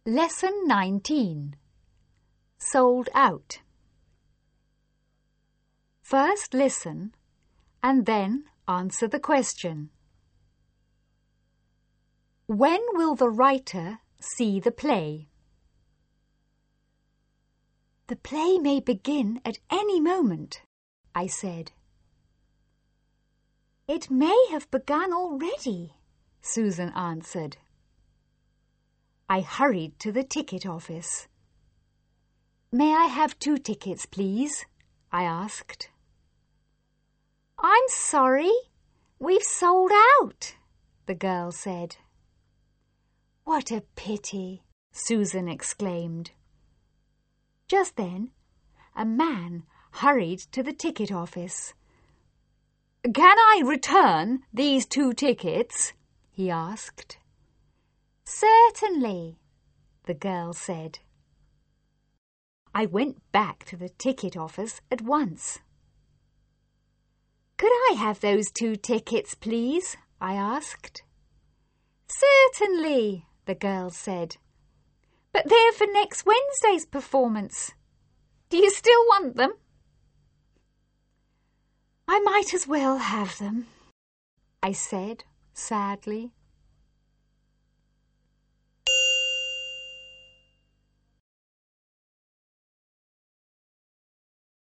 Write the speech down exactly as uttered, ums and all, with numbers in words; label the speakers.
Speaker 1: Lesson nineteen. Sold out. First listen and then answer the question. When will the writer see the play? The play may begin at any moment, I said. It may have begun already, Susan answered. I hurried to the ticket office. May I have two tickets, please? I asked. I'm sorry, we've sold out, the girl said. What a pity, Susan exclaimed. Just then, a man hurried to the ticket office. Can I return these two tickets? He asked. Certainly, the girl said. I went back to the ticket office at once. Could I have those two tickets, please? I asked. Certainly, the girl said. But they're for next Wednesday's performance. Do you still want them? I might as well have them, I said sadly.